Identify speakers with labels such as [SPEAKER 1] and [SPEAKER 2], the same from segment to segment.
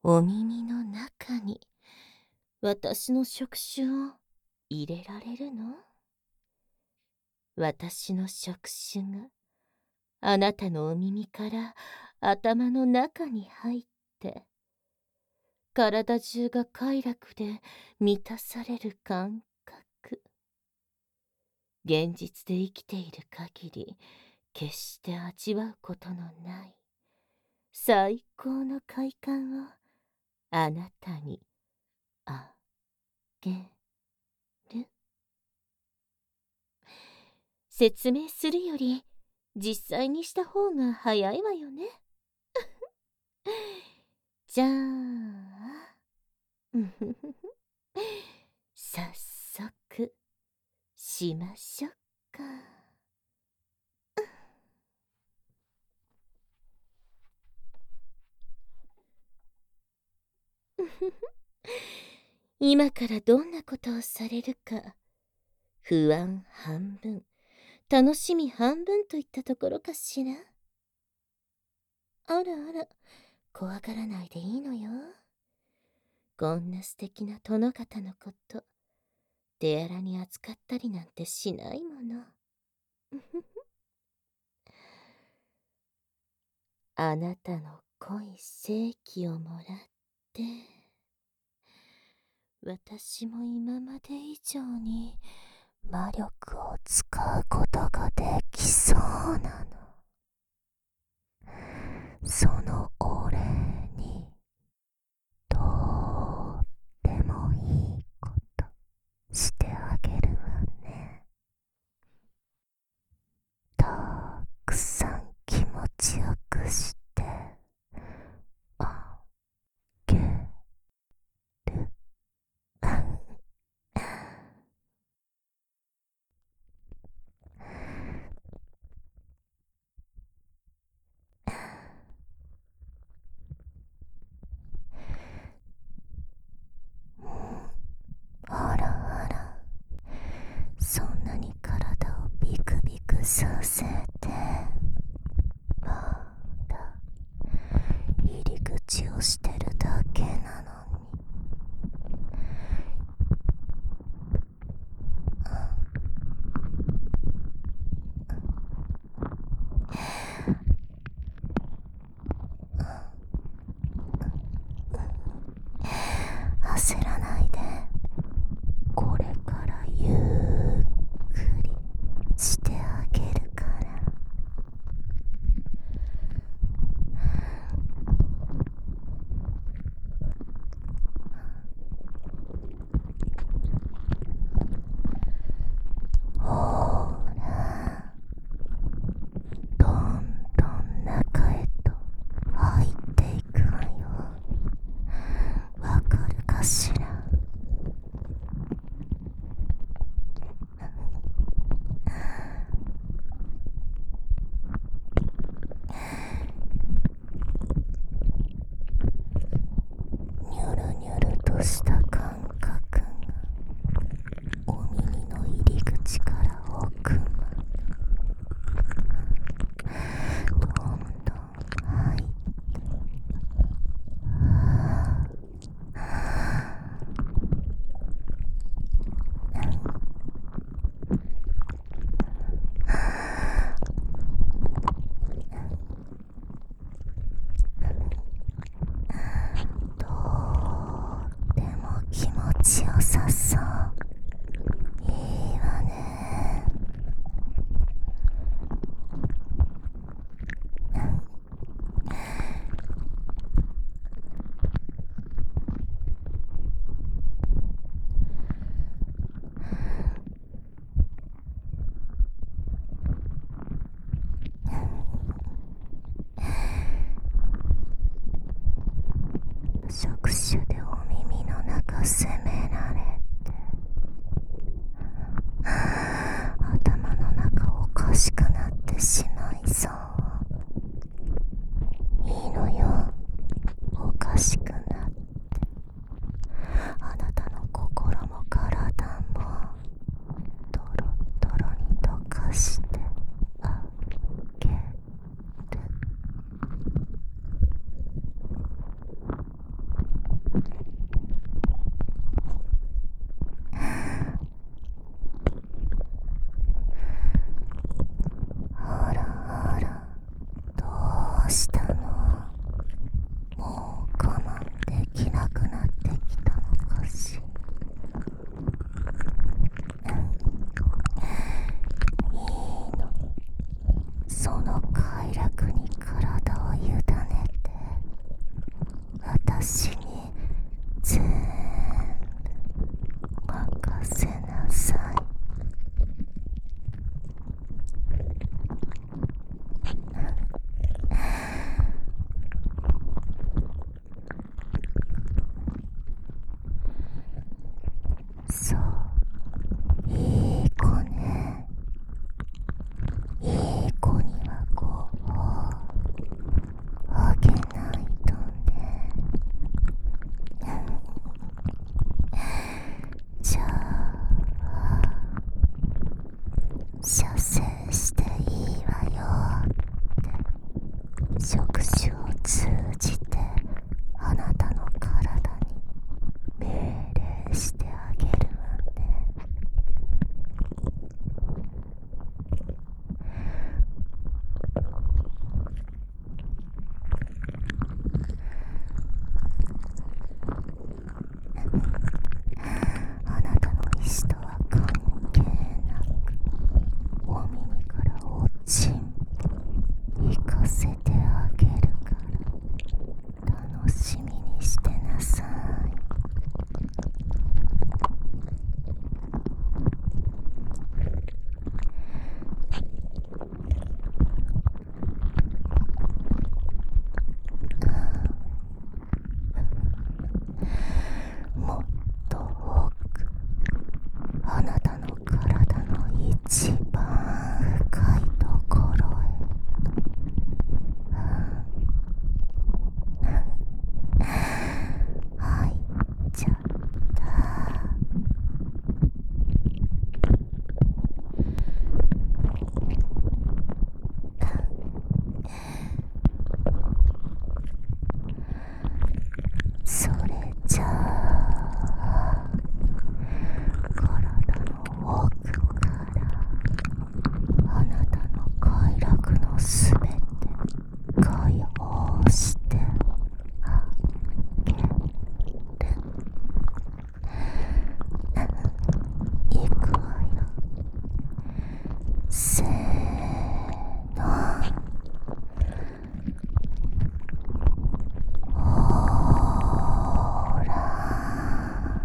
[SPEAKER 1] お耳の中に私の触手を入れられるの？私の触手があなたのお耳から頭の中に入って、体中が快楽で満たされる感覚。現実で生きている限り決して味わうことのない最高の快感をあなたにあげる。説明するより実際にした方が早いわよね。じゃあ、早速しましょうか。今からどんなことをされるか、不安半分、楽しみ半分といったところかしら。あらあら、怖がらないでいいのよ。こんな素敵な殿方のこと、手荒に扱ったりなんてしないもの。あなたの濃い精気をもらって、私も今まで以上に魔力を使うことができそうなの。そのお礼に、とってもいいことしてあげるわね。たくさん気持ちよくしてあげる。あらあら、そんなに体をビクビクさせて、まだ入り口をしてるだけなのに。焦らないで、これからゆっくりしてあげるから。ほら、どんどん中へと入っていくわよ。わかるかしら。ニュルニュルとした感覚がお耳の入り口から奥までどんどん入って、とっても気持ちよさそう。いいわね。触手でお耳の中攻められて、頭の中おかしくなってしまいそう。いいのよ、おかしくなって。あなたの心も体もドロドロに溶かしてあげる。 うしたの？もう我慢できなくなってきたのかし。いいの、その快楽に体を委ねて私に全部任せなさい。そう、いい子ね。いい子にはご褒あげないとね。じゃあ射精していいわよって触手を通じてあなたの体に命令してあげるわね。あなたの意志とは関係なくお耳からおちんぽ行かせてあげるから楽しみにしてなさい。もっと多くあなたの体の一番深いところへ入っちゃった。それじゃあ体の奥からあなたの快楽のすべて解放してあげる。いくわよ。せーの。ほーら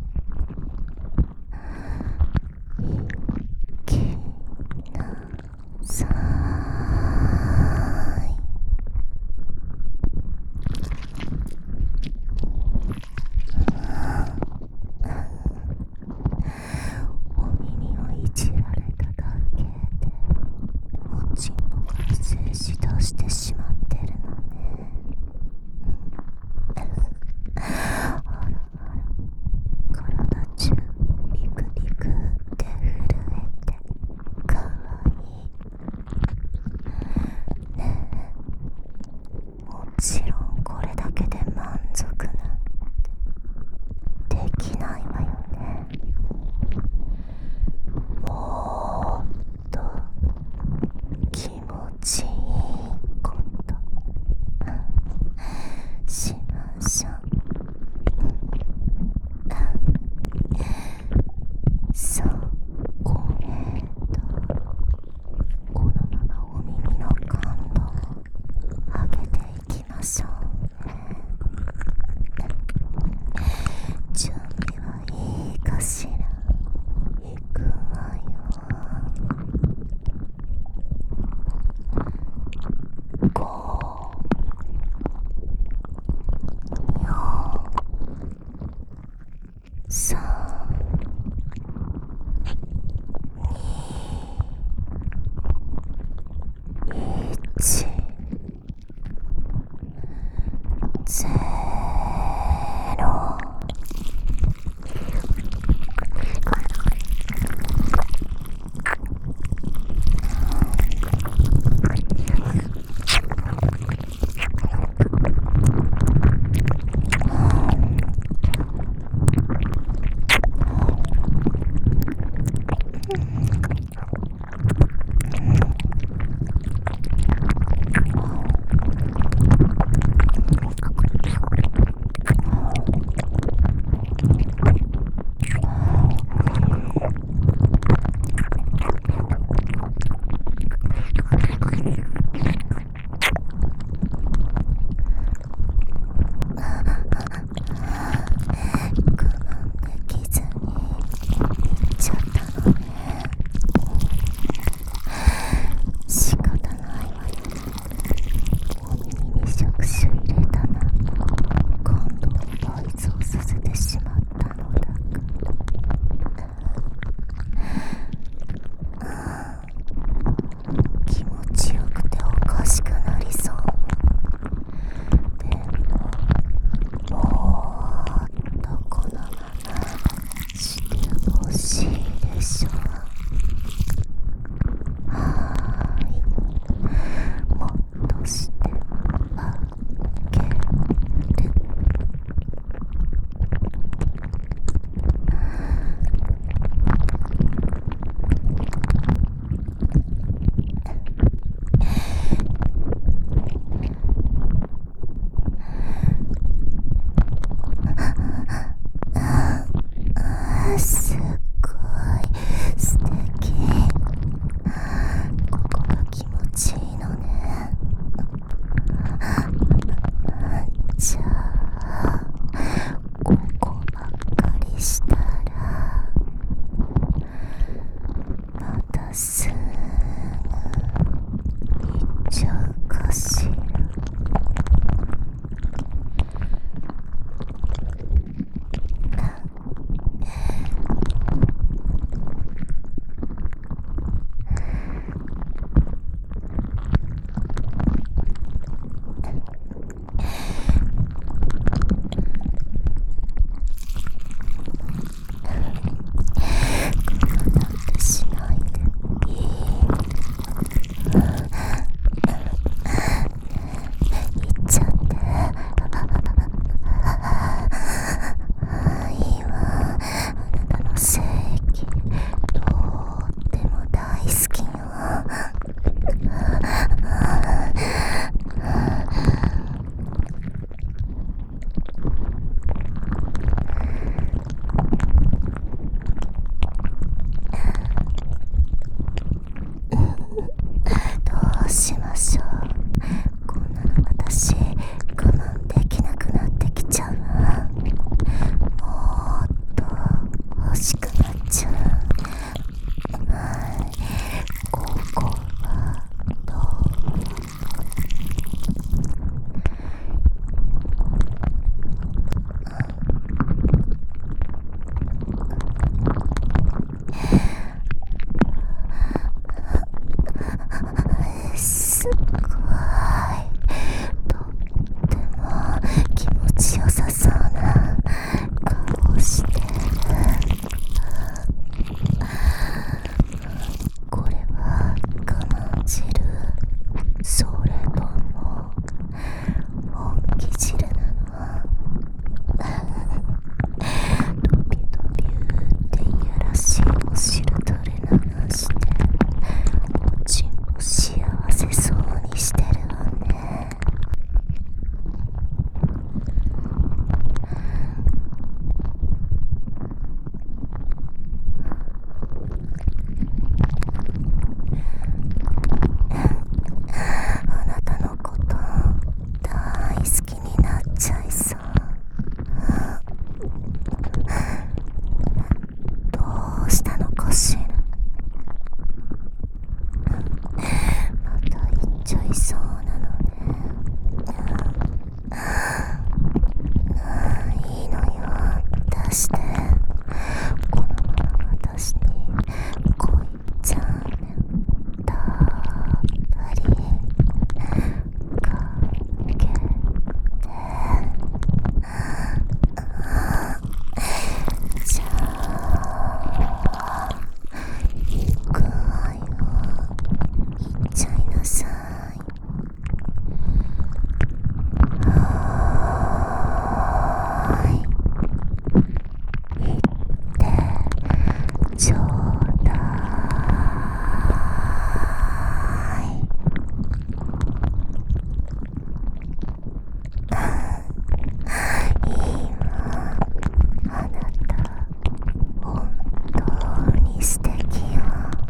[SPEAKER 1] 行きなさい。お耳をいじられただけでおちんぽが静止としてしまってるのね。あらあら、体中リクリクって震えてかわいいね。え、もちろんこれだけで満足なんてできないわよね。もっと気持ちいいことしましょう。そう、このままお耳の感度を上げていきましょうね。準備はいいかしら。いくわよ。5、4、3、1、0。 すっごい素敵。ここが気持ちいいのね。じゃあここばっかりしたらまたすぐ行っちゃうかしら。しないでいい。行っちゃって。いいわ。あなたの正義とっても大好きよ。どうしましょう。こんなの私我慢できなくなってきちゃうわ。もっと欲しくなっちゃう。ここはどう？すっごいとっても気持ちよさそうな顔してる。これは我慢汁、それとも本気汁なの？ドビュドビュっていやらしいお汁垂れ流しておちんも幸せそうにしてるわね。あなたのこと大好きになっちゃいそう。どうしたのかしら。また行っちゃいそうなのね。いいのよ、出して。このまま私に恋ちゃんたっぷりかけて。じゃあ行くわよ。行っちゃいなさい。行ってちょうだい。いいわ。あなた本当に素敵よ。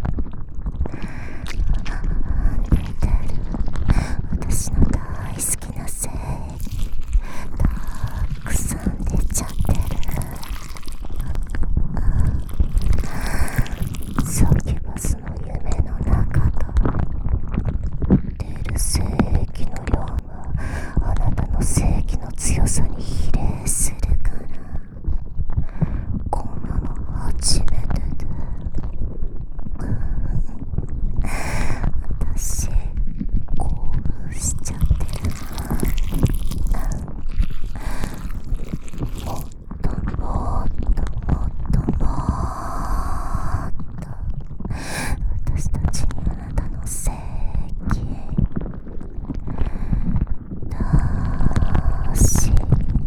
[SPEAKER 1] 出てる。私の大好きな正義たくさん出ちゃってる。サキュバスの夢の中と出る正義の量はあなたの正義の強さに比例するから。こんなの初めてで。私興奮しちゃってるわ。もっともっともっともっと私たちにあなたの正義出して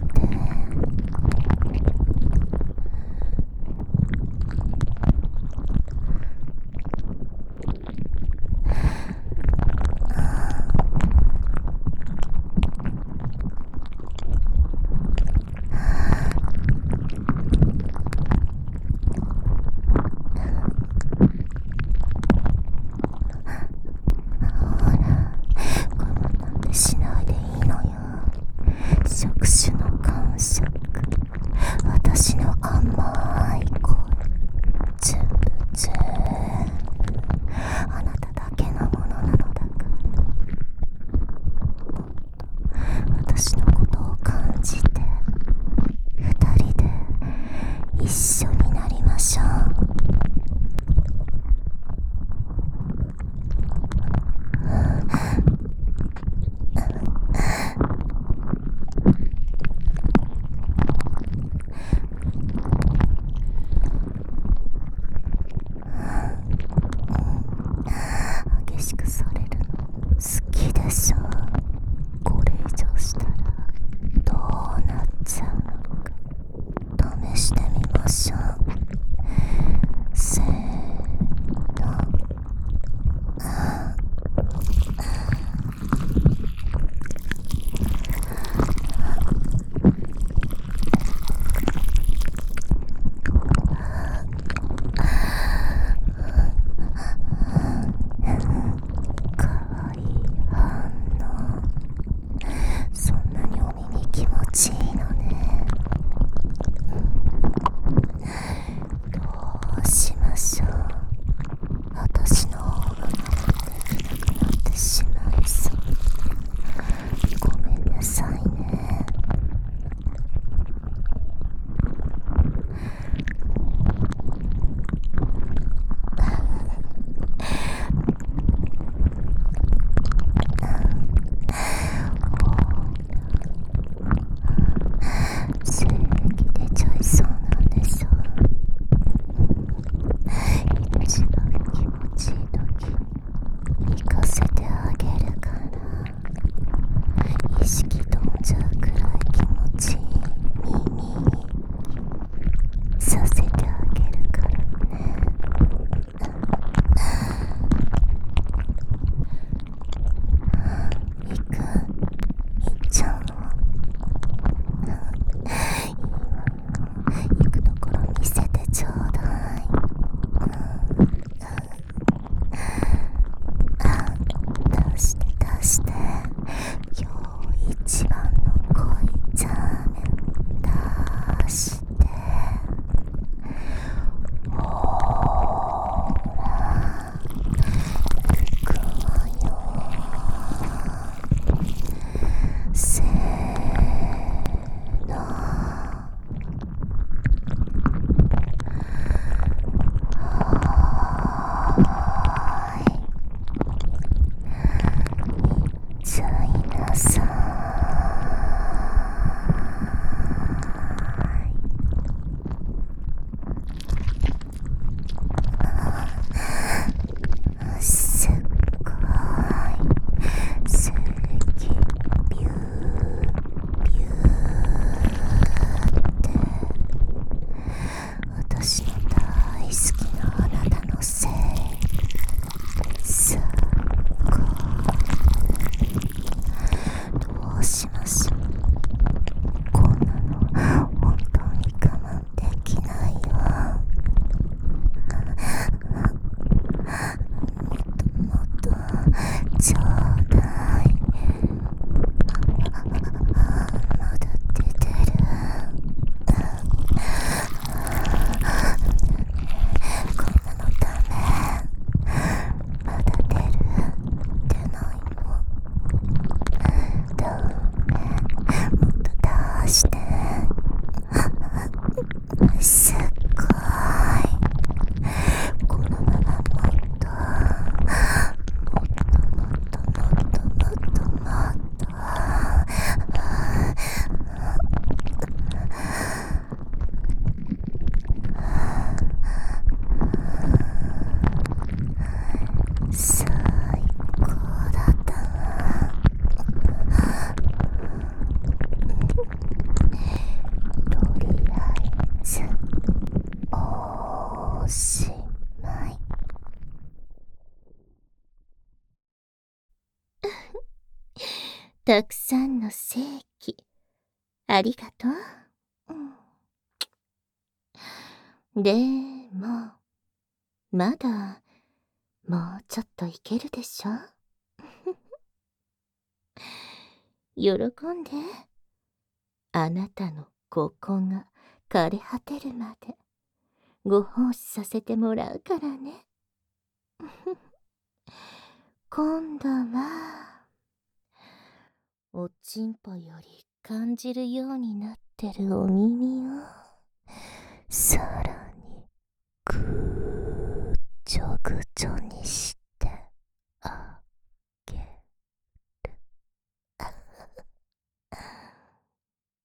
[SPEAKER 1] たくさんの正気、ありがとう。でも、まだ、もうちょっといけるでしょ喜んで。あなたのここが枯れ果てるまで、ご奉仕させてもらうからね。今度は、おちんぽより感じるようになってるお耳を、さらにぐーちょぐちょにして、